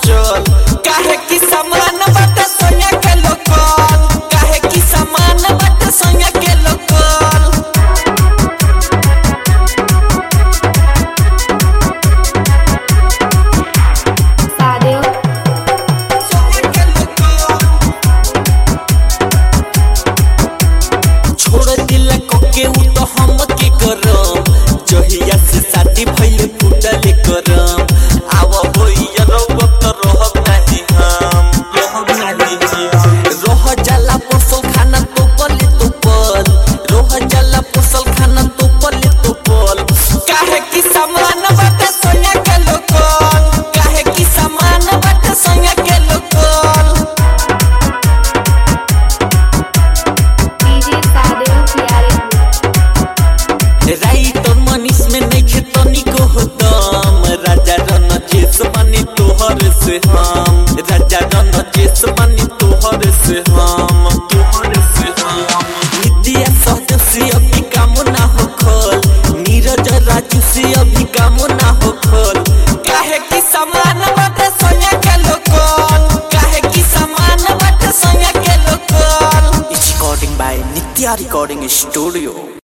चल काहे की समान बाटे सोया के लोकल काहे की समान बाटे सोया के लोकल सादिल सोया के लोकल छोड़ दिल कोके उ तो हम के करम जहिया से शादी भइले फुटल करम आव होइया रब त रहब नाही हम रह जाला पोसल खाना तो पले तो पल रह जाला पोसल खाना तो पले तो पल काहे की समान बाटे सोया के लोकल काहे की समान बाटे सोया के लोकल डीजे सादिल प्यारे राइट और मनीष में नहीं खेतनी को होतम राजा रन जेस बनी तोहर से हम राजा रन जेस बनी तोहर से हम नित्या सहज से अभी काम ना हो खल नीरज राजू से अभी काम ना हो खल काहे की समान बाटे सोया के लोकल काहे की समान बाटे सोया के local recording by Nitya recording studio.